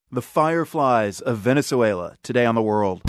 The Fireflies of Venezuela, today on The World.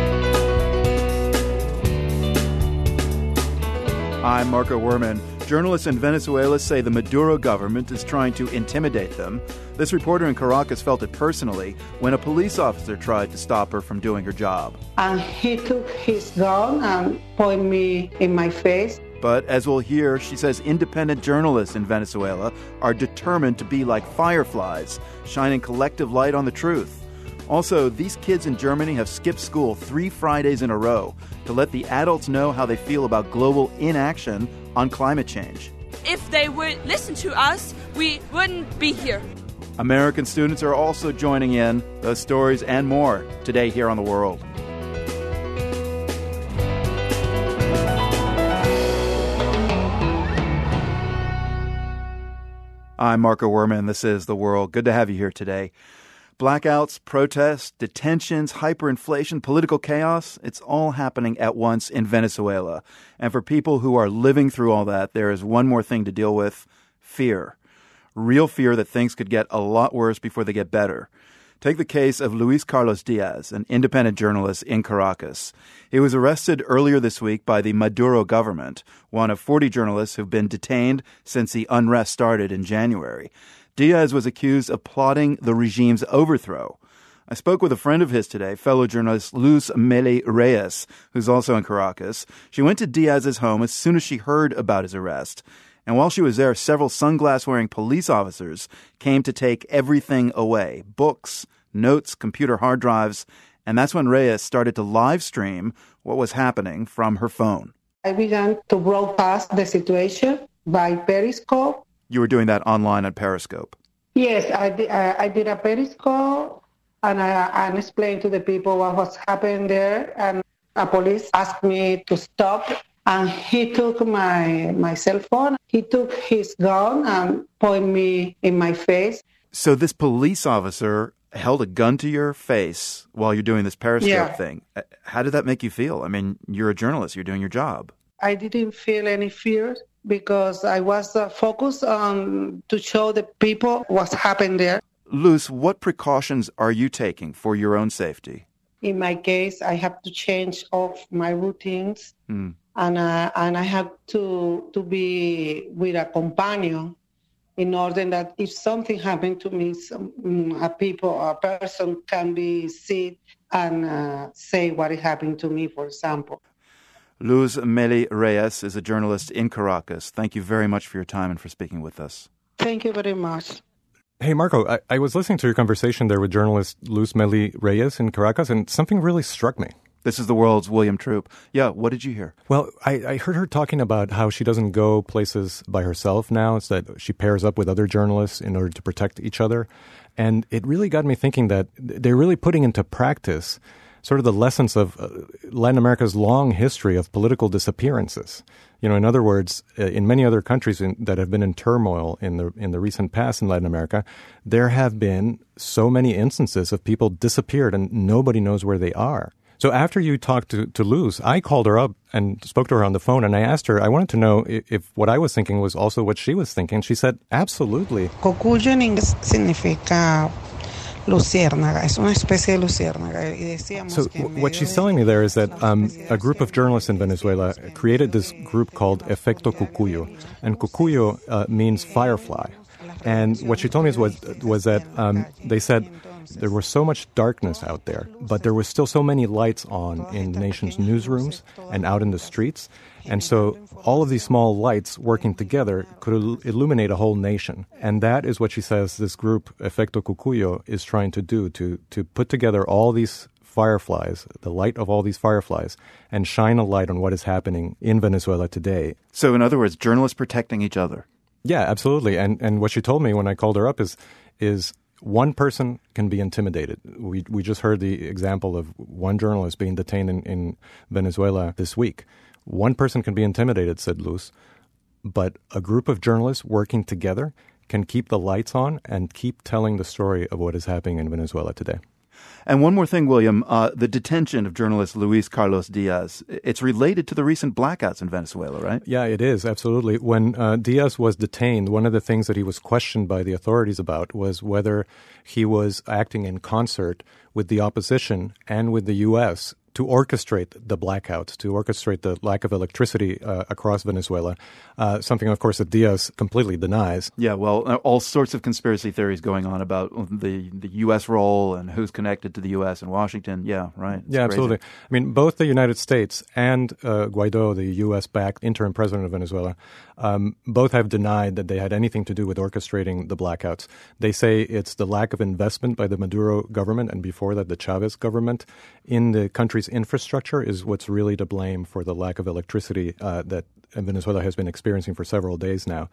I'm Marco Werman. Journalists in Venezuela say the Maduro government is trying to intimidate them. This reporter in Caracas felt it personally when a police officer tried to stop her from doing her job. And he took his gun and pointed me in my face. But as we'll hear, she says independent journalists in Venezuela are determined to be like fireflies, shining collective light on the truth. Also, these kids in Germany have skipped school 3 Fridays in a row to let the adults know how they feel about global inaction on climate change. If they would listen to us, we wouldn't be here. American students are also joining in. Those stories and more today here on The World. I'm Marco Werman. This is The World. Good to have you here today. Blackouts, protests, detentions, hyperinflation, political chaos, it's all happening at once in Venezuela. And for people who are living through all that, there is one more thing to deal with: fear. Real fear that things could get a lot worse before they get better. Take the case of Luis Carlos Diaz, an independent journalist in Caracas. He was arrested earlier this week by the Maduro government, one of 40 journalists who've been detained since the unrest started in January. Diaz was accused of plotting the regime's overthrow. I spoke with a friend of his today, fellow journalist Luz Meli Reyes, who's also in Caracas. She went to Diaz's home as soon as she heard about his arrest. And while she was there, several sunglass-wearing police officers came to take everything away: books, notes, computer hard drives. And that's when Reyes started to live stream what was happening from her phone. I began to broadcast the situation by Periscope. You were doing that online on Periscope? Yes, I did a Periscope, and I explained to the people what was happening there. And a police asked me to stop. And he took my cell phone. He took his gun and pointed me in my face. So this police officer held a gun to your face while you're doing this Periscope thing. How did that make you feel? I mean, you're a journalist. You're doing your job. I didn't feel any fear because I was focused on to show the people what's happened there. Luz, what precautions are you taking for your own safety? In my case, I have to change all my routines. And I have to be with a companion in order that if something happened to me, a person can be seen and say what happened to me, for example. Luz Meli Reyes is a journalist in Caracas. Thank you very much for your time and for speaking with us. Thank you very much. Hey, Marco, I was listening to your conversation there with journalist Luz Meli Reyes in Caracas, and something really struck me. This is The World's William Troop. Yeah, what did you hear? Well, I heard her talking about how she doesn't go places by herself now. It's that she pairs up with other journalists in order to protect each other. And it really got me thinking that they're really putting into practice sort of the lessons of Latin America's long history of political disappearances. You know, in other words, in many other countries that have been in turmoil in the recent past in Latin America, there have been so many instances of people disappeared and nobody knows where they are. So after you talked to Luz, I called her up and spoke to her on the phone, and I asked her, I wanted to know if what I was thinking was also what she was thinking. She said, absolutely. Cocuyo en inglés significa luciérnaga. Es una especie de luciérnaga. So what she's telling me there is that a group of journalists in Venezuela created this group called Efecto Cucuyo. And Cucuyo means firefly. And what she told me was that they said there was so much darkness out there, but there was still so many lights on in the nation's newsrooms and out in the streets. And so all of these small lights working together could illuminate a whole nation. And that is what she says this group, Efecto Cucuyo, is trying to do, to put together all these fireflies, the light of all these fireflies, and shine a light on what is happening in Venezuela today. So in other words, journalists protecting each other. Yeah, absolutely. And what she told me when I called her up is one person can be intimidated. We just heard the example of one journalist being detained in Venezuela this week. One person can be intimidated, said Luz, but a group of journalists working together can keep the lights on and keep telling the story of what is happening in Venezuela today. And one more thing, William, the detention of journalist Luis Carlos Diaz, it's related to the recent blackouts in Venezuela, right? Yeah, it is, absolutely. When Diaz was detained, one of the things that he was questioned by the authorities about was whether he was acting in concert with the opposition and with the U.S. to orchestrate the blackouts, to orchestrate the lack of electricity across Venezuela, something, of course, that Diaz completely denies. Yeah, well, all sorts of conspiracy theories going on about the U.S. role and who's connected to the U.S. and Washington. Yeah, right. Yeah, absolutely. I mean, both the United States and Guaido, the U.S.-backed interim president of Venezuela, both have denied that they had anything to do with orchestrating the blackouts. They say it's the lack of investment by the Maduro government and before that the Chavez government in the country's infrastructure is what's really to blame for the lack of electricity that Venezuela has been experiencing for several days now.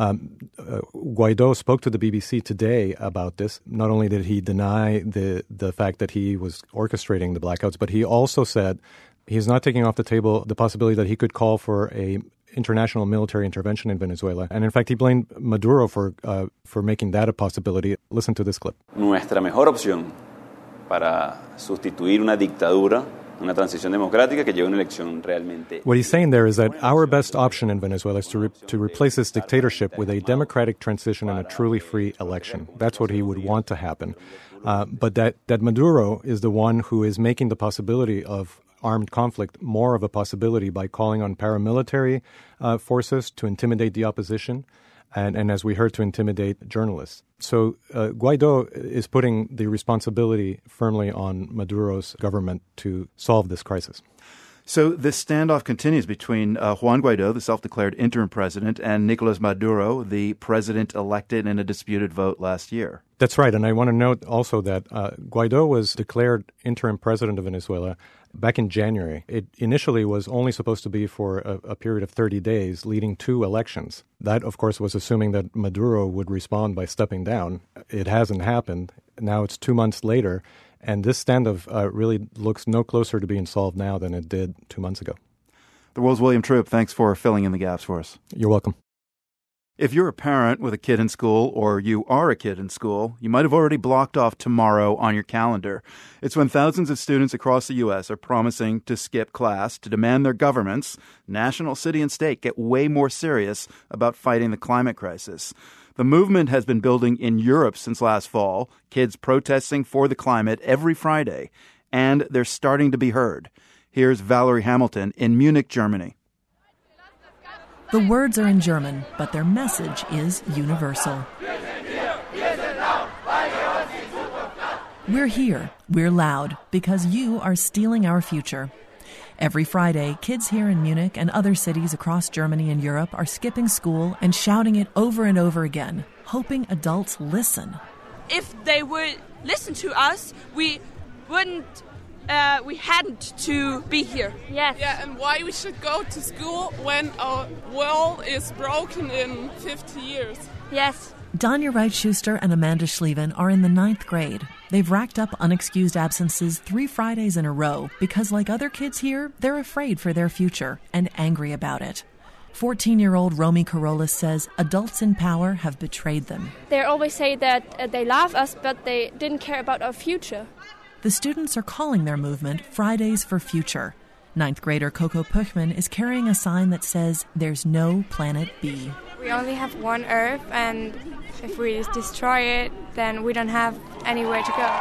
Guaido spoke to the BBC today about this. Not only did he deny the fact that he was orchestrating the blackouts, but he also said he's not taking off the table the possibility that he could call for a international military intervention in Venezuela. And in fact, he blamed Maduro for making that a possibility. Listen to this clip. Nuestra mejor opción para sustituir una dictadura, una transición democrática que lleve una elección realmente. What he's saying there is that our best option in Venezuela is to replace this dictatorship with a democratic transition and a truly free election. That's what he would want to happen. But that Maduro is the one who is making the possibility of armed conflict more of a possibility by calling on paramilitary forces to intimidate the opposition and as we heard, to intimidate journalists. So Guaido is putting the responsibility firmly on Maduro's government to solve this crisis. So this standoff continues between Juan Guaido, the self-declared interim president, and Nicolas Maduro, the president elected in a disputed vote last year. That's right. And I want to note also that Guaido was declared interim president of Venezuela back in January. It initially was only supposed to be for a period of 30 days leading to elections. That, of course, was assuming that Maduro would respond by stepping down. It hasn't happened. Now it's 2 months later. And this standoff really looks no closer to being solved now than it did 2 months ago. The World's William Troop, thanks for filling in the gaps for us. You're welcome. If you're a parent with a kid in school, or you are a kid in school, you might have already blocked off tomorrow on your calendar. It's when thousands of students across the U.S. are promising to skip class to demand their governments, national, city, and state, get way more serious about fighting the climate crisis. The movement has been building in Europe since last fall, kids protesting for the climate every Friday, and they're starting to be heard. Here's Valerie Hamilton in Munich, Germany. The words are in German, but their message is universal. We're here, we're loud, because you are stealing our future. Every Friday, kids here in Munich and other cities across Germany and Europe are skipping school and shouting it over and over again, hoping adults listen. If they would listen to us, we hadn't to be here. Yes. Yeah, and why we should go to school when our world is broken in 50 years. Yes. Danya Wright-Schuster and Amanda Schlieven are in the 9th grade. They've racked up unexcused absences 3 Fridays in a row because, like other kids here, they're afraid for their future and angry about it. 14-year-old Romy Carolus says adults in power have betrayed them. They always say that they love us, but they didn't care about our future. The students are calling their movement Fridays for Future. 9th grader Coco Puchman is carrying a sign that says there's no planet B. We only have one Earth, and if we destroy it, then we don't have anywhere to go.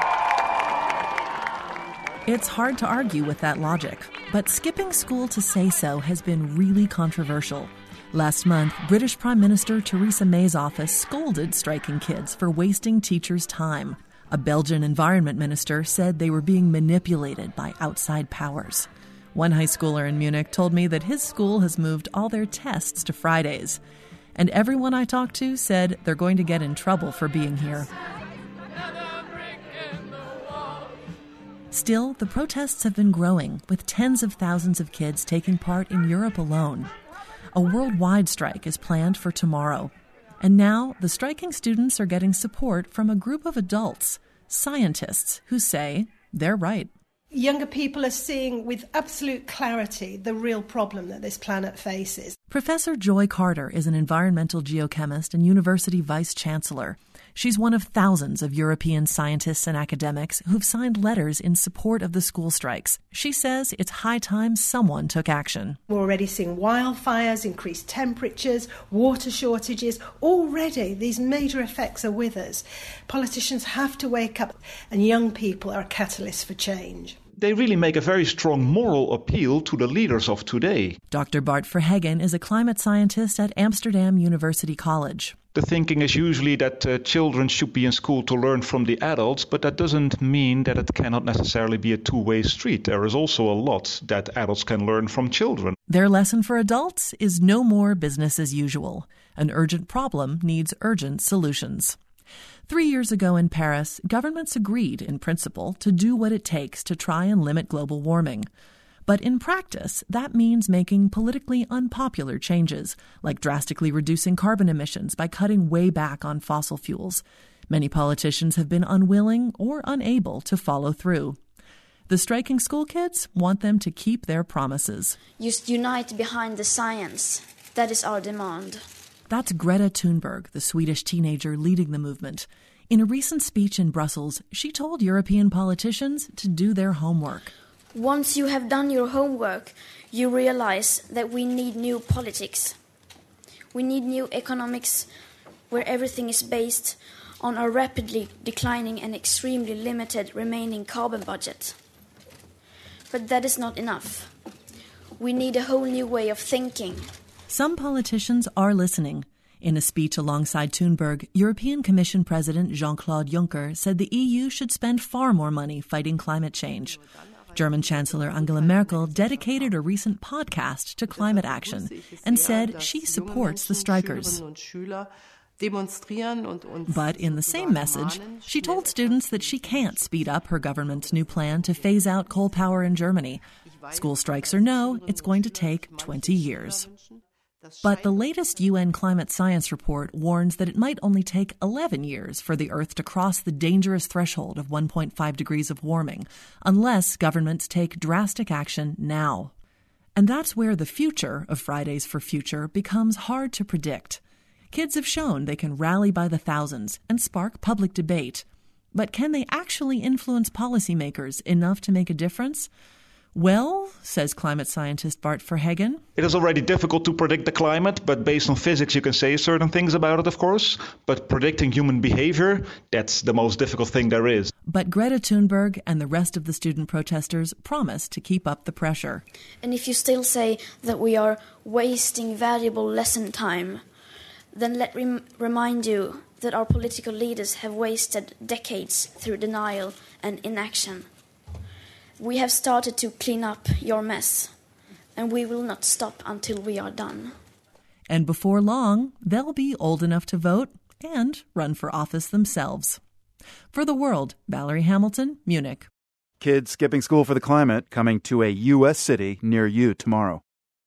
It's hard to argue with that logic, but skipping school to say so has been really controversial. Last month, British Prime Minister Theresa May's office scolded striking kids for wasting teachers' time. A Belgian environment minister said they were being manipulated by outside powers. One high schooler in Munich told me that his school has moved all their tests to Fridays. And everyone I talked to said they're going to get in trouble for being here. Still, the protests have been growing, with tens of thousands of kids taking part in Europe alone. A worldwide strike is planned for tomorrow. And now, the striking students are getting support from a group of adults, scientists, who say they're right. Younger people are seeing with absolute clarity the real problem that this planet faces. Professor Joy Carter is an environmental geochemist and university vice chancellor. She's one of thousands of European scientists and academics who've signed letters in support of the school strikes. She says it's high time someone took action. We're already seeing wildfires, increased temperatures, water shortages. Already these major effects are with us. Politicians have to wake up, and young people are a catalyst for change. They really make a very strong moral appeal to the leaders of today. Dr. Bart Verhegen is a climate scientist at Amsterdam University College. The thinking is usually that children should be in school to learn from the adults, but that doesn't mean that it cannot necessarily be a two-way street. There is also a lot that adults can learn from children. Their lesson for adults is no more business as usual. An urgent problem needs urgent solutions. 3 years ago in Paris, governments agreed in principle to do what it takes to try and limit global warming. But in practice, that means making politically unpopular changes, like drastically reducing carbon emissions by cutting way back on fossil fuels. Many politicians have been unwilling or unable to follow through. The striking school kids want them to keep their promises. Just unite behind the science. That is our demand. That's Greta Thunberg, the Swedish teenager leading the movement. In a recent speech in Brussels, she told European politicians to do their homework. Once you have done your homework, you realize that we need new politics. We need new economics where everything is based on a rapidly declining and extremely limited remaining carbon budget. But that is not enough. We need a whole new way of thinking. Some politicians are listening. In a speech alongside Thunberg, European Commission President Jean-Claude Juncker said the EU should spend far more money fighting climate change. German Chancellor Angela Merkel dedicated a recent podcast to climate action and said she supports the strikers. But in the same message, she told students that she can't speed up her government's new plan to phase out coal power in Germany. School strikes or no, it's going to take 20 years. But the latest UN climate science report warns that it might only take 11 years for the Earth to cross the dangerous threshold of 1.5 degrees of warming, unless governments take drastic action now. And that's where the future of Fridays for Future becomes hard to predict. Kids have shown they can rally by the thousands and spark public debate. But can they actually influence policymakers enough to make a difference? Well, says climate scientist Bart Verhegen, it is already difficult to predict the climate, but based on physics you can say certain things about it, of course. But predicting human behavior, that's the most difficult thing there is. But Greta Thunberg and the rest of the student protesters promise to keep up the pressure. And if you still say that we are wasting valuable lesson time, then let me remind you that our political leaders have wasted decades through denial and inaction. We have started to clean up your mess, and we will not stop until we are done. And before long, they'll be old enough to vote and run for office themselves. For The World, Valerie Hamilton, Munich. Kids skipping school for the climate coming to a U.S. city near you tomorrow.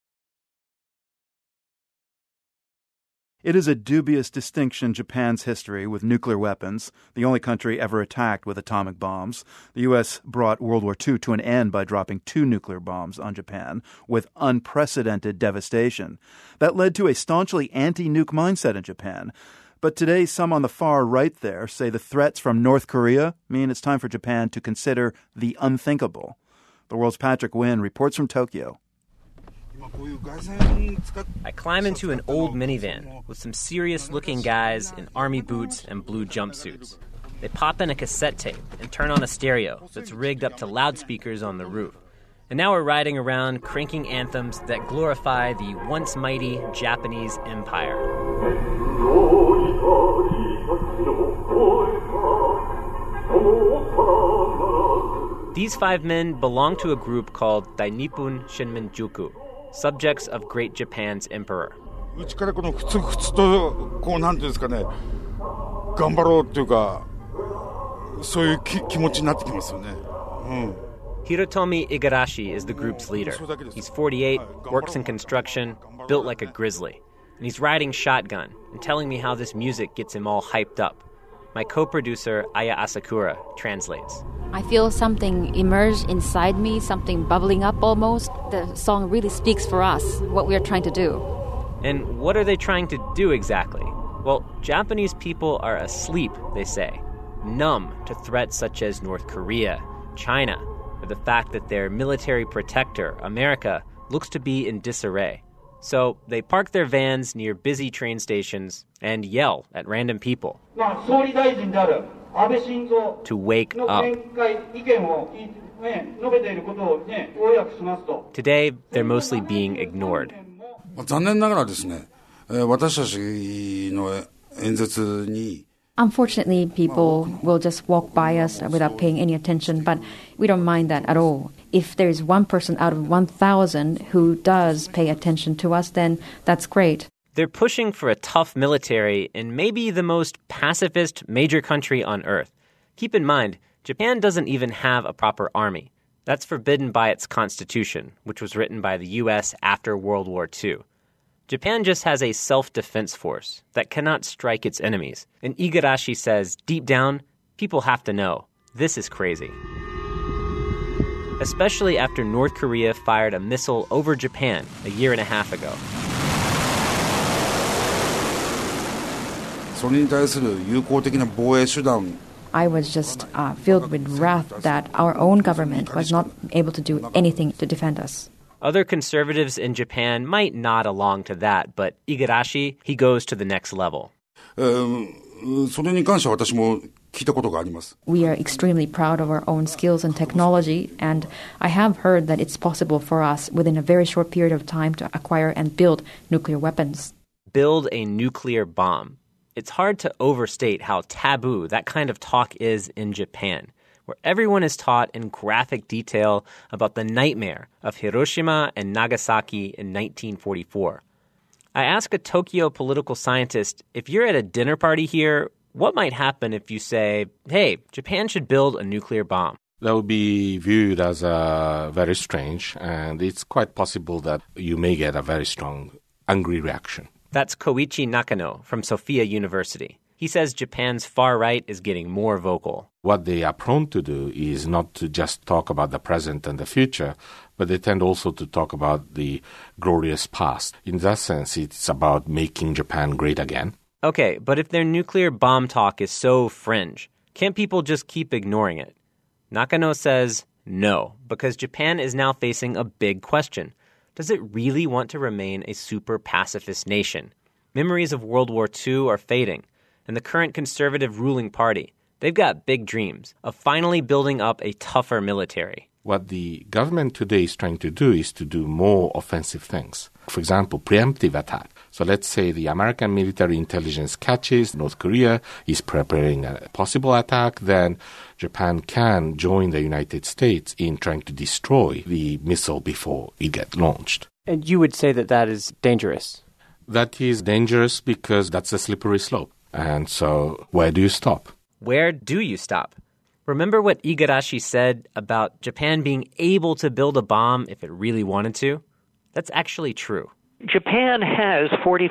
It is a dubious distinction in Japan's history with nuclear weapons, the only country ever attacked with atomic bombs. The U.S. brought World War II to an end by dropping 2 nuclear bombs on Japan with unprecedented devastation. That led to a staunchly anti-nuke mindset in Japan. But today, some on the far right there say the threats from North Korea mean it's time for Japan to consider the unthinkable. The World's Patrick Wynn reports from Tokyo. I climb into an old minivan with some serious-looking guys in army boots and blue jumpsuits. They pop in a cassette tape and turn on a stereo that's rigged up to loudspeakers on the roof. And now we're riding around cranking anthems that glorify the once mighty Japanese Empire. These 5 men belong to a group called Dainippon Shinminjuku, subjects of Great Japan's emperor. Hirotomi Igarashi is the group's leader. He's 48, works in construction, built like a grizzly. And he's riding shotgun and telling me how this music gets him all hyped up. My co-producer, Aya Asakura, translates. I feel something emerge inside me, something bubbling up almost. The song really speaks for us, what we are trying to do. And what are they trying to do exactly? Well, Japanese people are asleep, they say, numb to threats such as North Korea, China, or the fact that their military protector, America, looks to be in disarray. So they park their vans near busy train stations and yell at random people to wake up. Today, they're mostly being ignored. 残念ながらですね、私たちの演説に Unfortunately, people will just walk by us without paying any attention, but we don't mind that at all. If there is one person out of 1,000 who does pay attention to us, then that's great. They're pushing for a tough military in maybe the most pacifist major country on earth. Keep in mind, Japan doesn't even have a proper army. That's forbidden by its constitution, which was written by the U.S. after World War II. Japan just has a self-defense force that cannot strike its enemies. And Igarashi says, deep down, people have to know, this is crazy. Especially after North Korea fired a missile over Japan a year and a half ago. それに対する有効的な防衛手段 I was just filled with wrath that our own government was not able to do anything to defend us. Other conservatives in Japan might nod along to that, but Igarashi, he goes to the next level. それに関しては私も聞いたことがあります。 We are extremely proud of our own skills and technology, and I have heard that it's possible for us within a very short period of time to acquire and build nuclear weapons. Build a nuclear bomb. It's hard to overstate how taboo that kind of talk is in Japan, where everyone is taught in graphic detail about the nightmare of Hiroshima and Nagasaki in 1944. I ask a Tokyo political scientist, if you're at a dinner party here, what might happen if you say, hey, Japan should build a nuclear bomb? That would be viewed as very strange, and it's quite possible that you may get a very strong, angry reaction. That's Koichi Nakano from Sophia University. He says Japan's far right is getting more vocal. What they are prone to do is not to just talk about the present and the future, but they tend also to talk about the glorious past. In that sense, it's about making Japan great again. Okay, but if their nuclear bomb talk is so fringe, can't people just keep ignoring it? Nakano says no, because Japan is now facing a big question. Does it really want to remain a super pacifist nation? Memories of World War II are fading, and the current conservative ruling party, they've got big dreams of finally building up a tougher military. What the government today is trying to do is to do more offensive things. For example, preemptive attack. So let's say the American military intelligence catches North Korea is preparing a possible attack, then Japan can join the United States in trying to destroy the missile before it gets launched. And you would say that that is dangerous? That is dangerous because that's a slippery slope. And so where do you stop? Where do you stop? Remember what Igarashi said about Japan being able to build a bomb if it really wanted to? That's actually true. Japan has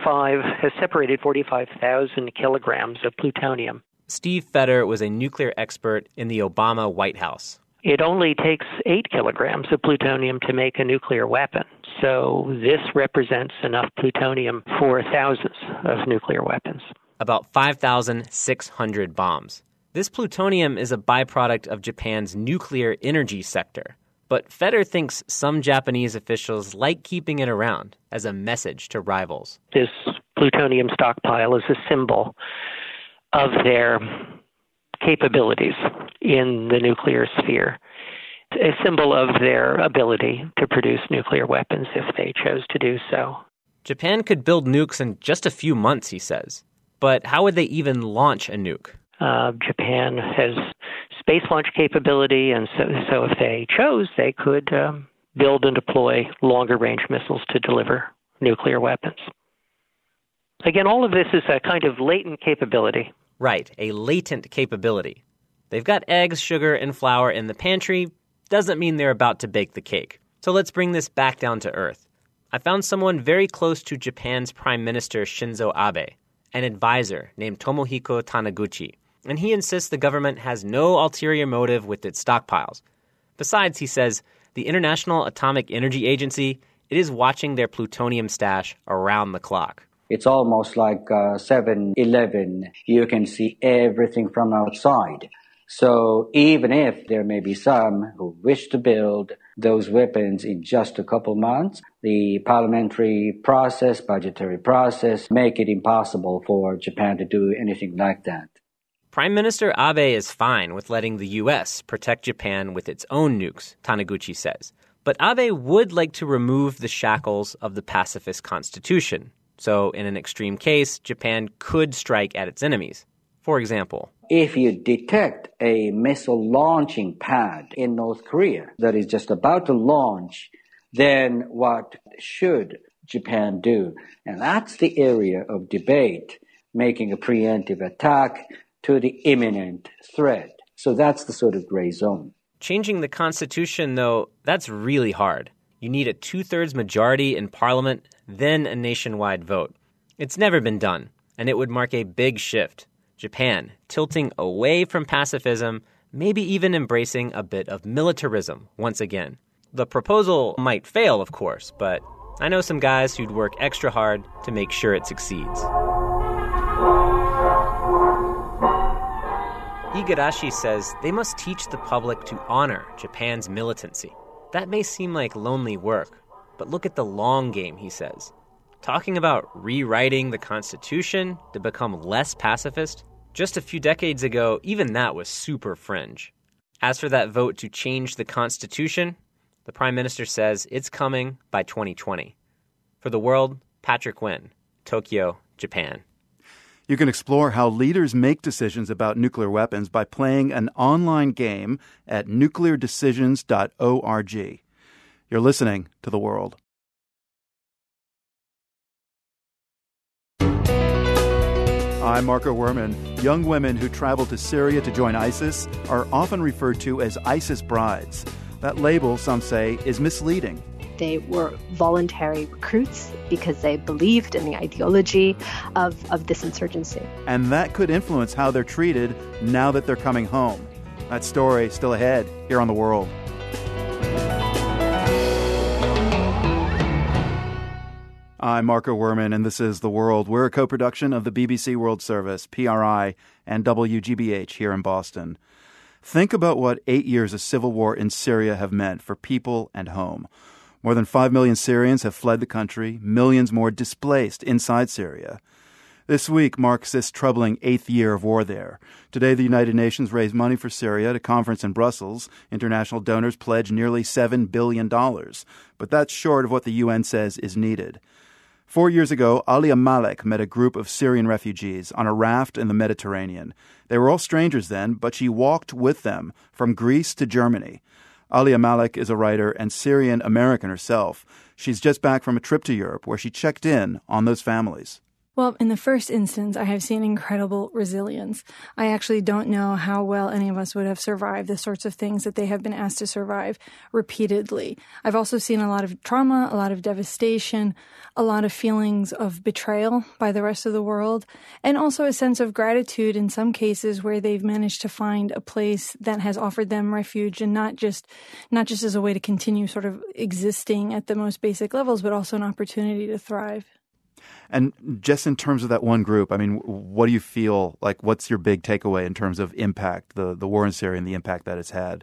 separated 45,000 kilograms of plutonium. Steve Fetter was a nuclear expert in the Obama White House. It only takes 8 kilograms of plutonium to make a nuclear weapon. So this represents enough plutonium for thousands of nuclear weapons. About 5,600 bombs. This plutonium is a byproduct of Japan's nuclear energy sector. But Fetter thinks some Japanese officials like keeping it around as a message to rivals. This plutonium stockpile is a symbol of their capabilities in the nuclear sphere, a symbol of their ability to produce nuclear weapons if they chose to do so. Japan could build nukes in just a few months, he says. But how would they even launch a nuke? Japan has space launch capability, and so if they chose, they could build and deploy longer-range missiles to deliver nuclear weapons. Again, all of this is a kind of latent capability. Right, a latent capability. They've got eggs, sugar, and flour in the pantry. Doesn't mean they're about to bake the cake. So let's bring this back down to earth. I found someone very close to Japan's Prime Minister Shinzo Abe, an advisor named Tomohiko Taniguchi. And he insists the government has no ulterior motive with its stockpiles. Besides, he says, the International Atomic Energy Agency, it is watching their plutonium stash around the clock. It's almost like 7-Eleven. You can see everything from outside. So even if there may be some who wish to build those weapons in just a couple months, the parliamentary process, budgetary process, make it impossible for Japan to do anything like that. Prime Minister Abe is fine with letting the U.S. protect Japan with its own nukes, Taniguchi says. But Abe would like to remove the shackles of the pacifist constitution. So in an extreme case, Japan could strike at its enemies. For example, if you detect a missile launching pad in North Korea that is just about to launch, then what should Japan do? And that's the area of debate, making a preemptive attack to the imminent threat. So that's the sort of gray zone. Changing the Constitution, though, that's really hard. You need a 2/3 majority in Parliament, then a nationwide vote. It's never been done, and it would mark a big shift. Japan tilting away from pacifism, maybe even embracing a bit of militarism once again. The proposal might fail, of course, but I know some guys who'd work extra hard to make sure it succeeds. Igarashi says they must teach the public to honor Japan's militancy. That may seem like lonely work, but look at the long game, he says. Talking about rewriting the Constitution to become less pacifist, just a few decades ago, even that was super fringe. As for that vote to change the Constitution, the Prime Minister says it's coming by 2020. For The World, Patrick Wynn, Tokyo, Japan. You can explore how leaders make decisions about nuclear weapons by playing an online game at nucleardecisions.org. You're listening to The World. I'm Marco Werman. Young women who travel to Syria to join ISIS are often referred to as ISIS brides. That label, some say, is misleading. They were voluntary recruits because they believed in the ideology of this insurgency. And that could influence how they're treated now that they're coming home. That story still ahead here on The World. I'm Marco Werman, and this is The World. We're a co-production of the BBC World Service, PRI, and WGBH here in Boston. Think about what 8 years of civil war in Syria have meant for people and home. More than 5 million Syrians have fled the country, millions more displaced inside Syria. This week marks this troubling 8th year of war there. Today, the United Nations raised money for Syria at a conference in Brussels. International donors pledged nearly $7 billion. But that's short of what the UN says is needed. 4 years ago, Alia Malek met a group of Syrian refugees on a raft in the Mediterranean. They were all strangers then, but she walked with them from Greece to Germany. Alia Malek is a writer and Syrian-American herself. She's just back from a trip to Europe where she checked in on those families. Well, in the first instance, I have seen incredible resilience. I actually don't know how well any of us would have survived the sorts of things that they have been asked to survive repeatedly. I've also seen a lot of trauma, a lot of devastation, a lot of feelings of betrayal by the rest of the world, and also a sense of gratitude in some cases where they've managed to find a place that has offered them refuge, and not just as a way to continue sort of existing at the most basic levels, but also an opportunity to thrive. And just in terms of that one group, I mean, what do you feel like? What's your big takeaway in terms of impact, the war in Syria and the impact that it's had?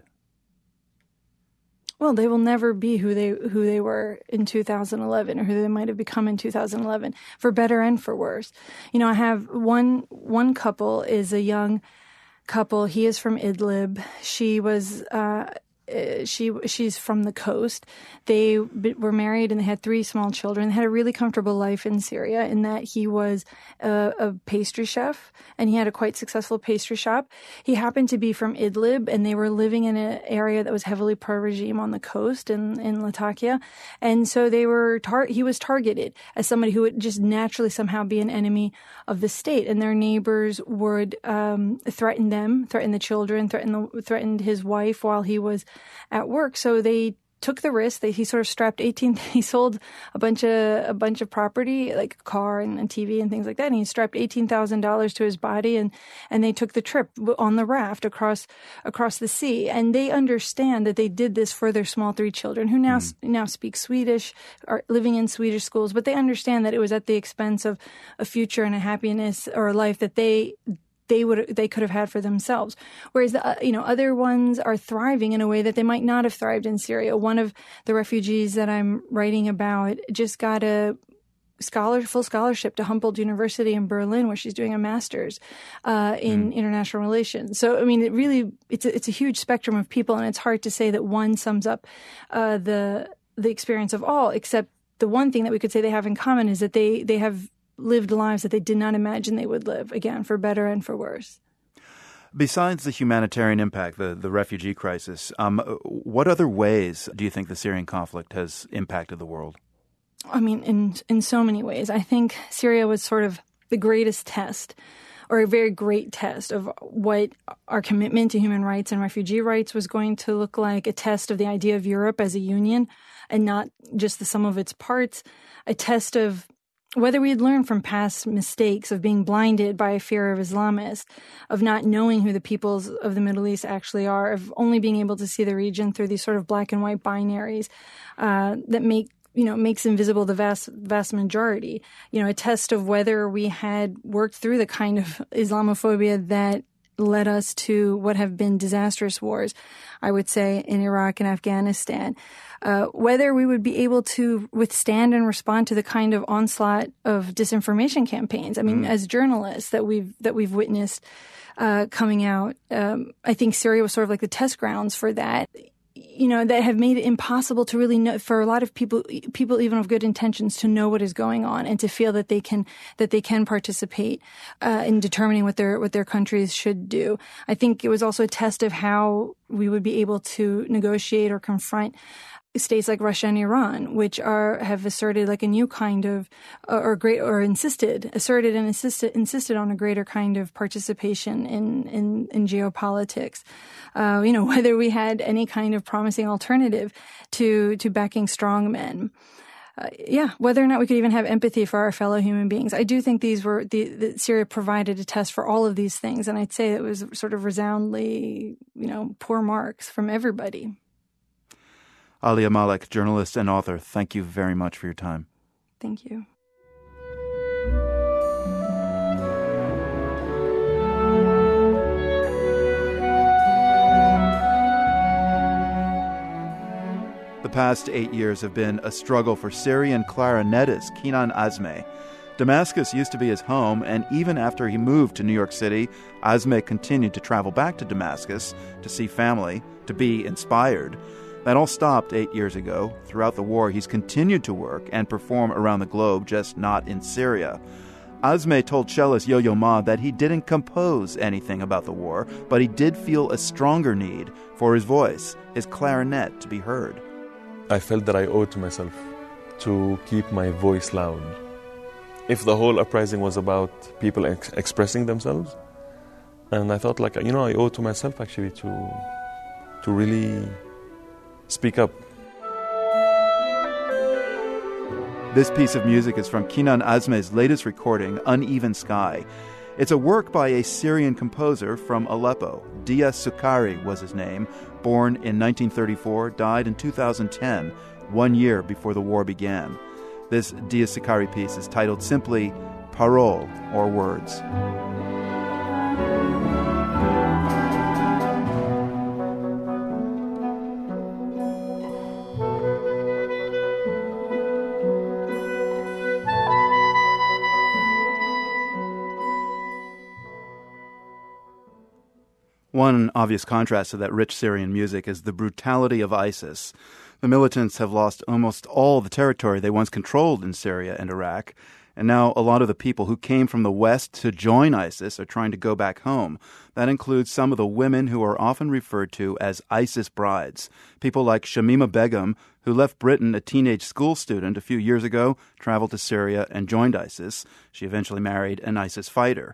Well, they will never be who they were in 2011 or who they might have become in 2011, for better and for worse. You know, I have one couple is a young couple. He is from Idlib. She was she's from the coast. They were married and they had 3 small children. They had a really comfortable life in Syria in that he was a pastry chef and he had a quite successful pastry shop. He happened to be from Idlib and they were living in an area that was heavily pro-regime on the coast in Latakia. And so he was targeted as somebody who would just naturally somehow be an enemy of the state. And their neighbors would threaten them, threaten the children, threatened his wife while he was at work. So they took the risk that he sort of strapped he sold a bunch of property, like a car and a TV and things like that, and he strapped $18,000 to his body, and they took the trip on the raft across the sea. And they understand that they did this for their small 3 children who now speak Swedish, are living in Swedish schools, but they understand that it was at the expense of a future and a happiness or a life that they could have had for themselves. Whereas other ones are thriving in a way that they might not have thrived in Syria. One of the refugees that I'm writing about just got a full scholarship to Humboldt University in Berlin, where she's doing a master's in international relations. So, I mean, it's a huge spectrum of people, and it's hard to say that one sums up the experience of all, except the one thing that we could say they have in common is that they have lived lives that they did not imagine they would live, again, for better and for worse. Besides the humanitarian impact, the refugee crisis, what other ways do you think the Syrian conflict has impacted the world? I mean, in so many ways. I think Syria was sort of the greatest test, or a very great test, of what our commitment to human rights and refugee rights was going to look like, a test of the idea of Europe as a union and not just the sum of its parts, a test of whether we had learned from past mistakes of being blinded by a fear of Islamists, of not knowing who the peoples of the Middle East actually are, of only being able to see the region through these sort of black and white binaries that makes invisible the vast majority. A test of whether we had worked through the kind of Islamophobia that led us to what have been disastrous wars, I would say, in Iraq and Afghanistan. Whether we would be able to withstand and respond to the kind of onslaught of disinformation campaigns. I mean, as journalists that we've witnessed coming out, I think Syria was sort of like the test grounds for that. That have made it impossible to really know, for a lot of people even of good intentions, to know what is going on and to feel that they can participate in determining what their countries should do. I think it was also a test of how we would be able to negotiate or confront states like Russia and Iran, which have asserted like a new kind of, insisted on a greater kind of participation in geopolitics. Whether we had any kind of promising alternative to backing strong men. Whether or not we could even have empathy for our fellow human beings. I do think Syria provided a test for all of these things, and I'd say it was sort of resoundingly, poor marks from everybody. Alia Malek, journalist and author, thank you very much for your time. Thank you. The past 8 years have been a struggle for Syrian clarinetist Kenan Azmeh. Damascus used to be his home, and even after he moved to New York City, Azmeh continued to travel back to Damascus to see family, to be inspired. That all stopped 8 years ago. Throughout the war, he's continued to work and perform around the globe, just not in Syria. Azmeh told cellist Yo-Yo Ma that he didn't compose anything about the war, but he did feel a stronger need for his voice, his clarinet, to be heard. I felt that I owed to myself to keep my voice loud. If the whole uprising was about people expressing themselves, and I thought I owe to myself actually to really speak up. This piece of music is from Kenan Azmeh's latest recording, Uneven Sky. It's a work by a Syrian composer from Aleppo. Dia Sukkari was his name, born in 1934, died in 2010, 1 year before the war began. This Dia Sukkari piece is titled simply Parole, or Words. One obvious contrast to that rich Syrian music is the brutality of ISIS. The militants have lost almost all the territory they once controlled in Syria and Iraq, and now a lot of the people who came from the West to join ISIS are trying to go back home. That includes some of the women who are often referred to as ISIS brides. People like Shamima Begum, who left Britain a teenage school student a few years ago, traveled to Syria and joined ISIS. She eventually married an ISIS fighter.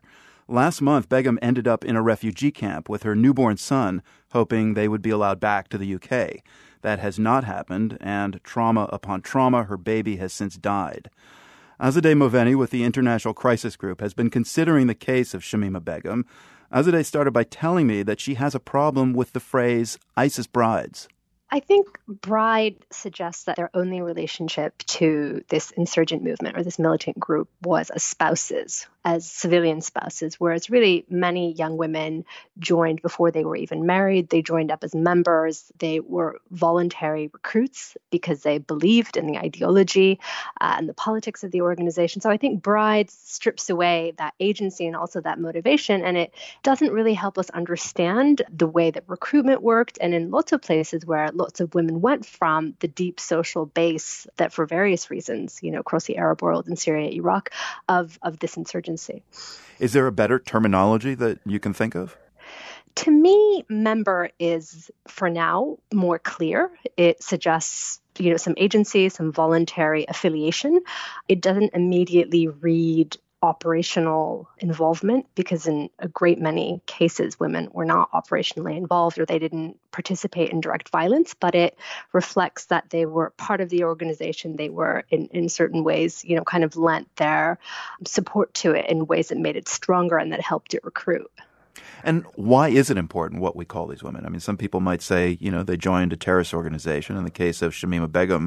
Last month, Begum ended up in a refugee camp with her newborn son, hoping they would be allowed back to the UK. That has not happened, and trauma upon trauma, her baby has since died. Azadeh Moveni with the International Crisis Group has been considering the case of Shamima Begum. Azadeh started by telling me that she has a problem with the phrase ISIS brides. I think bride suggests that their only relationship to this insurgent movement or this militant group was as spouses, as civilian spouses, whereas really many young women joined before they were even married. They joined up as members. They were voluntary recruits because they believed in the ideology and the politics of the organization. So I think bride strips away that agency and also that motivation, and it doesn't really help us understand the way that recruitment worked. And in lots of places where lots of women went from the deep social base that for various reasons, across the Arab world in Syria, Iraq, of this insurgency. Is there a better terminology that you can think of? To me, member is, for now, more clear. It suggests, some agency, some voluntary affiliation. It doesn't immediately read operational involvement, because in a great many cases, women were not operationally involved or they didn't participate in direct violence, but it reflects that they were part of the organization. They were in certain ways, kind of lent their support to it in ways that made it stronger and that helped it recruit. And why is it important what we call these women? I mean, some people might say, they joined a terrorist organization. In the case of Shamima Begum,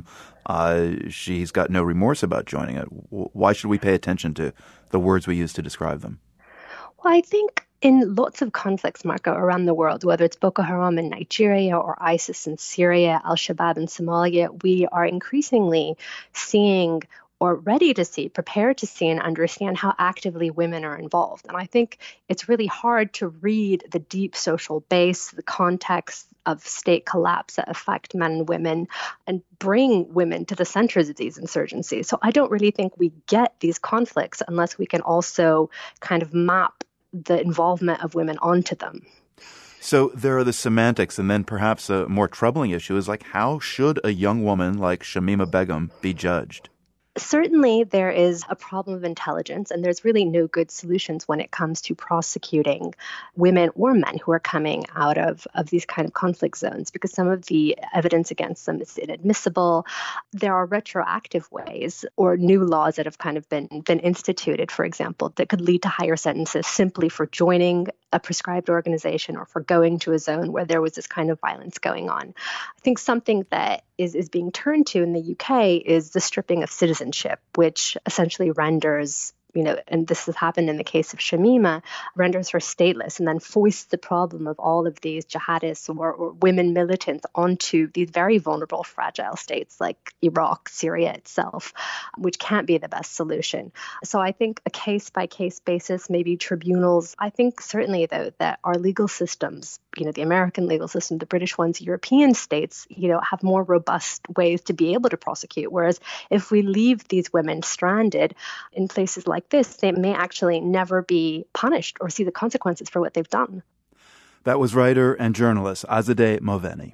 she's got no remorse about joining it. Why should we pay attention to the words we use to describe them? Well, I think in lots of conflicts, Marco, around the world, whether it's Boko Haram in Nigeria or ISIS in Syria, Al-Shabaab in Somalia, we are increasingly seeing or ready to see, prepared to see and understand how actively women are involved. And I think it's really hard to read the deep social base, the context of state collapse that affect men and women, and bring women to the centers of these insurgencies. So I don't really think we get these conflicts unless we can also kind of map the involvement of women onto them. So there are the semantics, and then perhaps a more troubling issue is how should a young woman like Shamima Begum be judged? Certainly, there is a problem of intelligence, and there's really no good solutions when it comes to prosecuting women or men who are coming out of these kind of conflict zones, because some of the evidence against them is inadmissible. There are retroactive ways or new laws that have kind of been instituted, for example, that could lead to higher sentences simply for joining a prescribed organization or for going to a zone where there was this kind of violence going on. I think something that is being turned to in the UK is the stripping of citizenship, which essentially renders, and this has happened in the case of Shamima, renders her stateless and then foists the problem of all of these jihadists or women militants onto these very vulnerable, fragile states like Iraq, Syria itself, which can't be the best solution. So I think a case-by-case basis, maybe tribunals. I think certainly, though, that our legal systems, the American legal system, the British ones, European states, have more robust ways to be able to prosecute. Whereas if we leave these women stranded in places like this, they may actually never be punished or see the consequences for what they've done. That was writer and journalist Azadeh Moveni.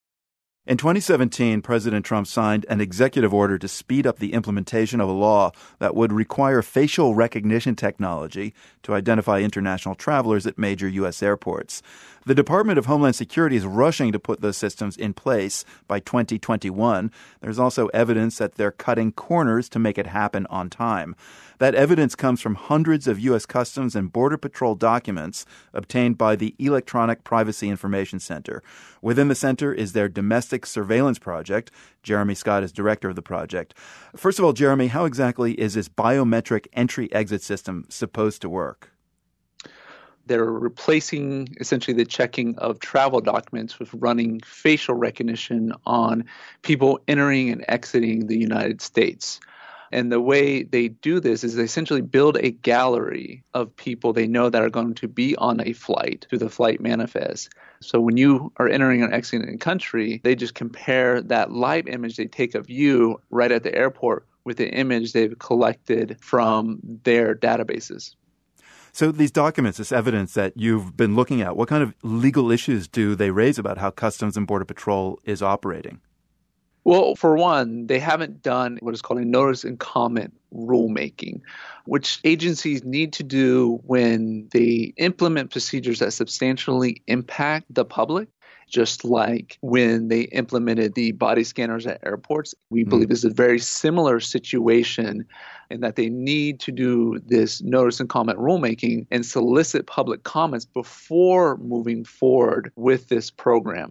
In 2017, President Trump signed an executive order to speed up the implementation of a law that would require facial recognition technology to identify international travelers at major U.S. airports. The Department of Homeland Security is rushing to put those systems in place by 2021. There's also evidence that they're cutting corners to make it happen on time. That evidence comes from hundreds of U.S. Customs and Border Patrol documents obtained by the Electronic Privacy Information Center. Within the center is their domestic surveillance project. Jeremy Scott is director of the project. First of all, Jeremy, how exactly is this biometric entry-exit system supposed to work? They're replacing essentially the checking of travel documents with running facial recognition on people entering and exiting the United States. And the way they do this is they essentially build a gallery of people they know that are going to be on a flight through the flight manifest. So when you are entering and exiting a country, they just compare that live image they take of you right at the airport with the image they've collected from their databases. So these documents, this evidence that you've been looking at, what kind of legal issues do they raise about how Customs and Border Patrol is operating? Well, for one, they haven't done what is called a notice and comment rulemaking, which agencies need to do when they implement procedures that substantially impact the public. Just like when they implemented the body scanners at airports, we believe this is a very similar situation in that they need to do this notice and comment rulemaking and solicit public comments before moving forward with this program.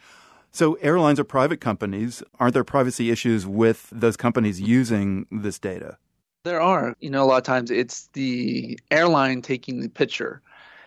So airlines are private companies. Aren't there privacy issues with those companies using this data? There are. A lot of times it's the airline taking the picture.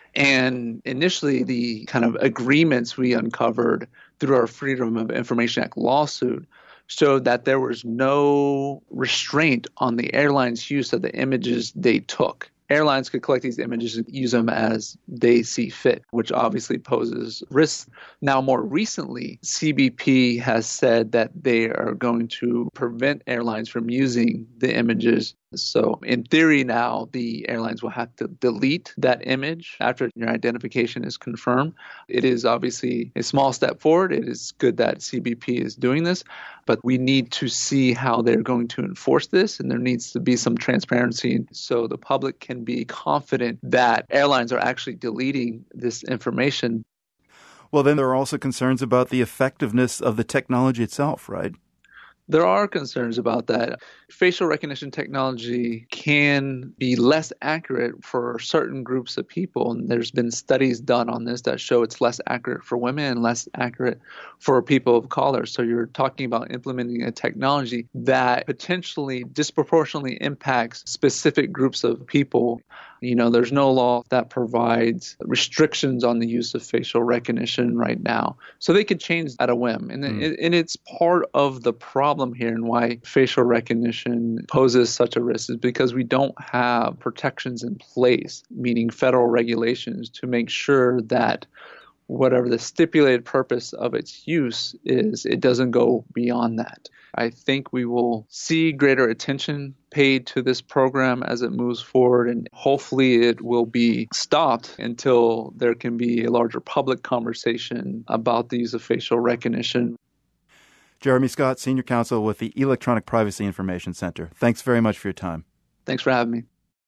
And initially, the kind of agreements we uncovered through our Freedom of Information Act lawsuit showed that there was no restraint on the airline's use of the images they took. Airlines could collect these images and use them as they see fit, which obviously poses risks. Now, more recently, CBP has said that they are going to prevent airlines from using the images. So in theory now, the airlines will have to delete that image after your identification is confirmed. It is obviously a small step forward. It is good that CBP is doing this, but we need to see how they're going to enforce this, and there needs to be some transparency so the public can be confident that airlines are actually deleting this information. Well, then there are also concerns about the effectiveness of the technology itself, right? There are concerns about that. Facial recognition technology can be less accurate for certain groups of people. And there's been studies done on this that show it's less accurate for women and less accurate for people of color. So you're talking about implementing a technology that potentially disproportionately impacts specific groups of people. There's no law that provides restrictions on the use of facial recognition right now. So they could change at a whim. And it's part of the problem here and why facial recognition poses such a risk is because we don't have protections in place, meaning federal regulations, to make sure that whatever the stipulated purpose of its use is, it doesn't go beyond that. I think we will see greater attention paid to this program as it moves forward, and hopefully it will be stopped until there can be a larger public conversation about the use of facial recognition. Jeremy Scott, Senior Counsel with the Electronic Privacy Information Center. Thanks very much for your time. Thanks for having me.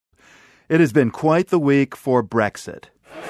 It has been quite the week for Brexit.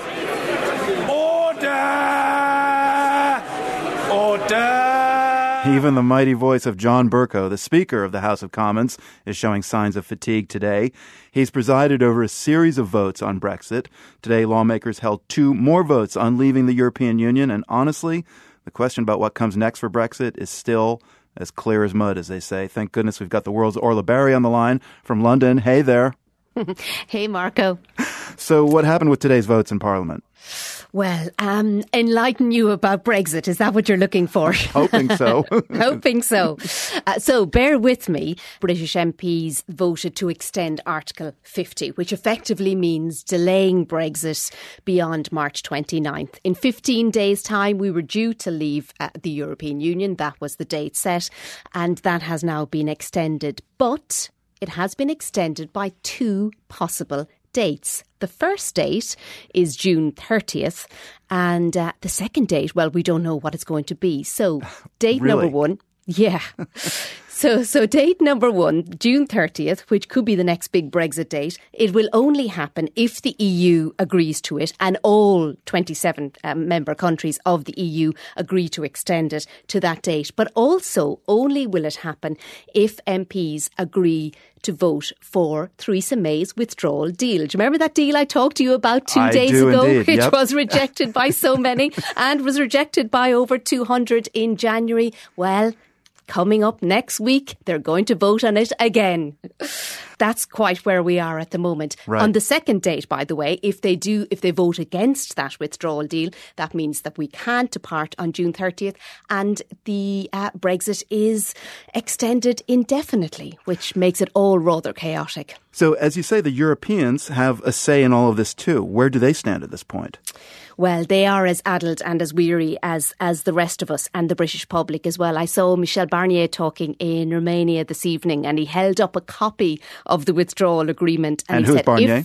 Order! Even the mighty voice of John Bercow, the Speaker of the House of Commons, is showing signs of fatigue today. He's presided over a series of votes on Brexit. Today, lawmakers held 2 more votes on leaving the European Union, and honestly, the question about what comes next for Brexit is still as clear as mud, as they say. Thank goodness we've got the world's Orla Barry on the line from London. Hey there. Hey, Marco. So what happened with today's votes in Parliament? Well, enlighten you about Brexit. Is that what you're looking for? Hoping so. Hoping so. So bear with me. British MPs voted to extend Article 50, which effectively means delaying Brexit beyond March 29th. In 15 days' time, we were due to leave the European Union. That was the date set, and that has now been extended. But it has been extended by 2 possible dates. The first date is June 30th, and the second date, well, we don't know what it's going to be. So date Really? number 1, yeah. So date number 1, June 30th, which could be the next big Brexit date, it will only happen if the EU agrees to it and all 27 member countries of the EU agree to extend it to that date. But also only will it happen if MPs agree to vote for Theresa May's withdrawal deal. Do you remember that deal I talked to you about 2 days ago, indeed. which Yep. was rejected by so many and was rejected by over 200 in January? Well, coming up next week, they're going to vote on it again. That's quite where we are at the moment. Right. On the second date, by the way, if they vote against that withdrawal deal, that means that we can't depart on June 30th and the Brexit is extended indefinitely, which makes it all rather chaotic. So, as you say, the Europeans have a say in all of this too. Where do they stand at this point? Well, they are as addled and as weary as the rest of us and the British public as well. I saw Michel Barnier talking in Romania this evening, and he held up a copy of the withdrawal agreement. And he who's said, Barnier?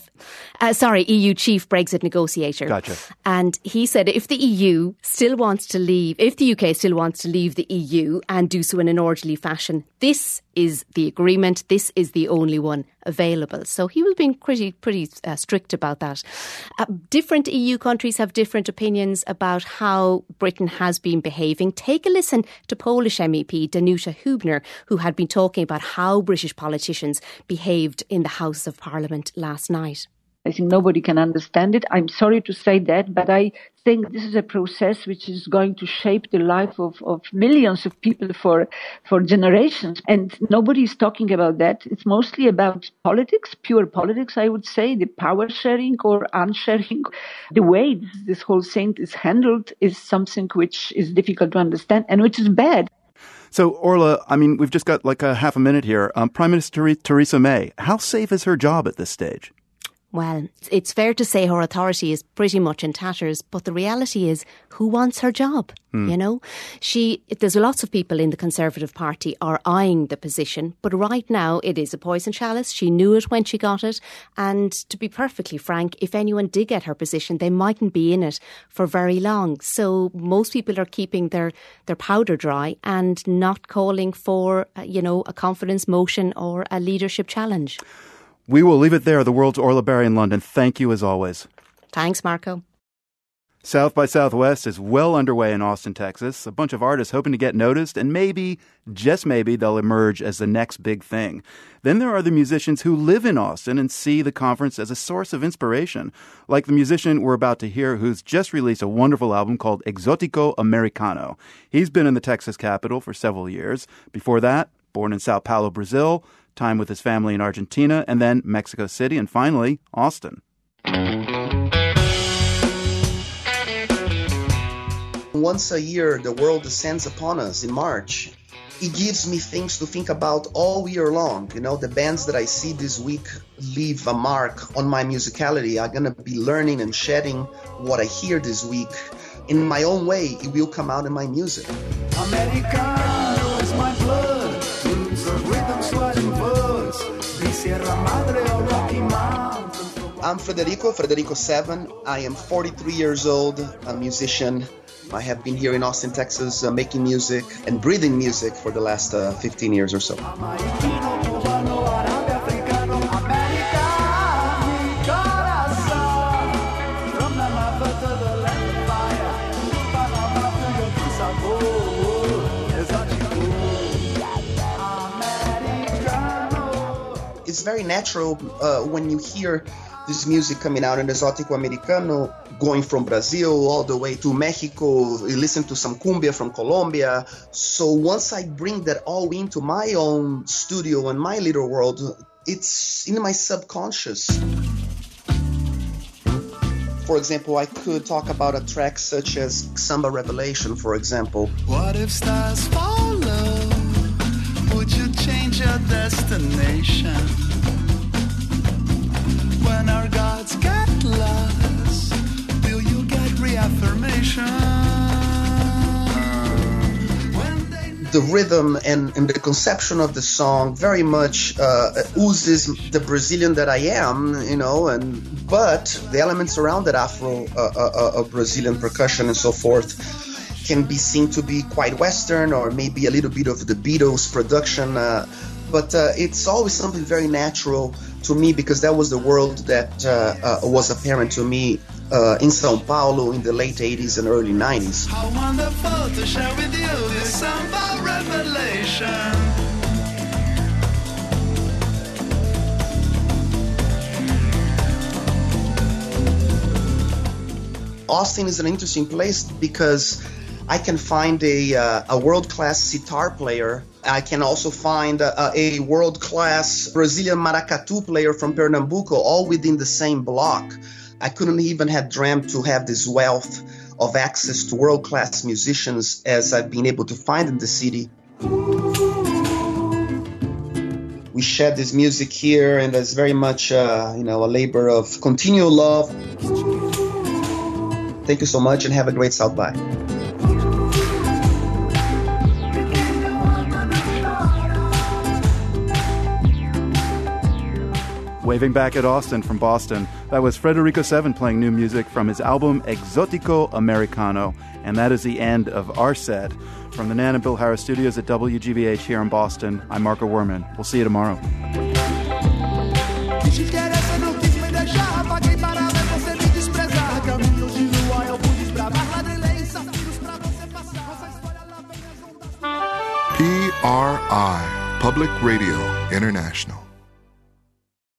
EU chief Brexit negotiator. Gotcha. And he said if the EU still wants to leave, if the UK still wants to leave the EU and do so in an orderly fashion, this is the agreement. This is the only one available. So he was being pretty strict about that. Different EU countries have different opinions about how Britain has been behaving. Take a listen to Polish MEP Danuta Hübner, who had been talking about how British politicians behaved in the House of Parliament last night. I think nobody can understand it. I'm sorry to say that, but I think this is a process which is going to shape the life of millions of people for generations. And nobody is talking about that. It's mostly about politics, pure politics, I would say, the power sharing or unsharing. The way this whole thing is handled is something which is difficult to understand and which is bad. So, Orla, I mean, we've just got like a half a minute here. Prime Minister Theresa May, how safe is her job at this stage? Well, it's fair to say her authority is pretty much in tatters, but the reality is, who wants her job? You know, there's lots of people in the Conservative Party are eyeing the position, but right now it is a poison chalice. She knew it when she got it. And to be perfectly frank, if anyone did get her position, they mightn't be in it for very long. So most people are keeping their powder dry and not calling for, a confidence motion or a leadership challenge. We will leave it there. The World's Orla Barry in London. Thank you as always. Thanks, Marco. South by Southwest is well underway in Austin, Texas. A bunch of artists hoping to get noticed, and maybe, just maybe, they'll emerge as the next big thing. Then there are the musicians who live in Austin and see the conference as a source of inspiration, like the musician we're about to hear who's just released a wonderful album called Exotico Americano. He's been in the Texas capital for several years. Before that, born in Sao Paulo, Brazil, time with his family in Argentina, and then Mexico City, and finally, Austin. Once a year, the world descends upon us in March. It gives me things to think about all year long. You know, the bands that I see this week leave a mark on my musicality. I'm going to be learning and shedding what I hear this week. In my own way, it will come out in my music. Americano is my blood. Roots of rhythm, swelling birds. The Sierra Madre or Rocky Mountain. I'm Frederico 7. I am 43 years old, a musician. I have been here in Austin, Texas, making music and breathing music for the last 15 years or so. It's very natural when you hear this music coming out in Exotico Americano, going from Brazil all the way to Mexico. You listen to some cumbia from Colombia. So once I bring that all into my own studio and my little world, it's in my subconscious. For example, I could talk about a track such as Samba Revelation, for example. What if stars follow? Would you change your destination? When our gods get lost, will you get reaffirmation? The rhythm and the conception of the song very much oozes the Brazilian that I am, you know, but the elements around that Afro Brazilian percussion and so forth can be seen to be quite Western or maybe a little bit of the Beatles production, but it's always something very natural to me because that was the world that was apparent to me in Sao Paulo in the late 80s and early 90s. How wonderful to share with you this Samba Revelation. Austin is an interesting place because I can find a world-class sitar player. I can also find a world-class Brazilian maracatu player from Pernambuco, all within the same block. I couldn't even have dreamt to have this wealth of access to world-class musicians as I've been able to find in the city. We share this music here, and there's very much, a labor of continual love. Thank you so much and have a great South by. Waving back at Austin from Boston, that was Frederico Seven playing new music from his album Exotico Americano. And that is the end of our set. From the Nan and Bill Harris studios at WGBH here in Boston, I'm Marco Werman. We'll see you tomorrow. PRI, Public Radio International.